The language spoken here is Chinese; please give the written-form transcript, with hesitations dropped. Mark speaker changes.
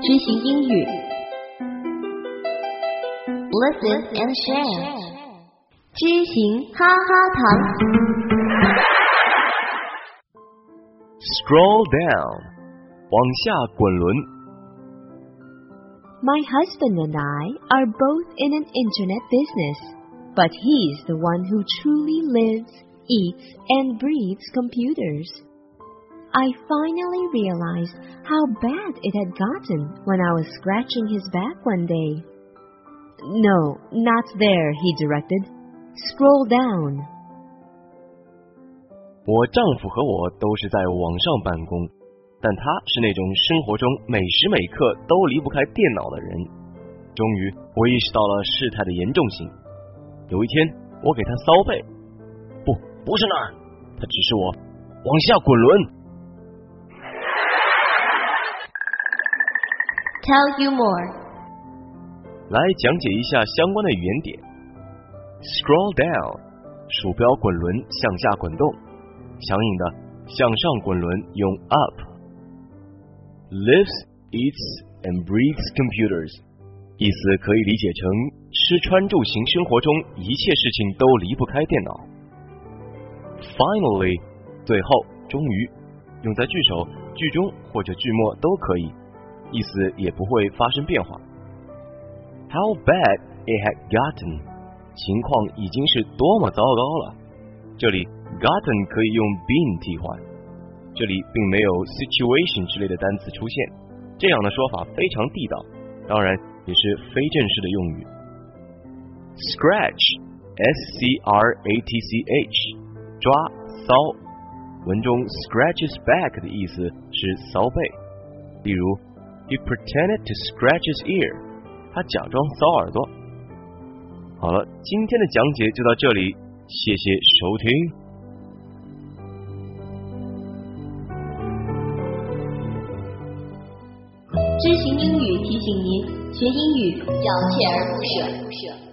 Speaker 1: 知行英语 Listen and share 知行哈哈堂
Speaker 2: Scroll down 往下滚轮
Speaker 1: My husband and I are both in an internet business, but he's the one who truly lives, eats, and breathes computers. I finally realized how bad it had gotten when I was scratching his back one day. No, not there, he directed. Scroll down.
Speaker 2: 我丈夫和我都是在网上办公，但他是那种生活中每时每刻都离不开电脑的人。终于，我意识到了事态的严重性。有一天，我给他骚背，不是那儿，他指示我往下滚轮。
Speaker 1: Tell you more.
Speaker 2: 来讲解一下相关的语言点。Scroll down， 鼠标滚轮向下滚动，相应的向上滚轮用 up。Lives, eats, and breathes computers， 意思可以理解成吃穿住行生活中一切事情都离不开电脑。Finally， 最后，终于，用在句首、句中或者句末都可以，意思也不会发生变化。How bad it had gotten， 情况已经是多么糟糕了。这里 gotten 可以用 been 替换，这里并没有 situation 之类的单词出现，这样的说法非常地道，当然也是非正式的用语。Scratch S-C-R-A-T-C-H 抓搔，文中 scratch his back 的意思是搔背，例如He pretended to scratch his ear， 他假装搔耳朵。好了，今天的讲解就到这里，谢谢收听。
Speaker 1: 知行英语提醒您，学英语要锲而不舍。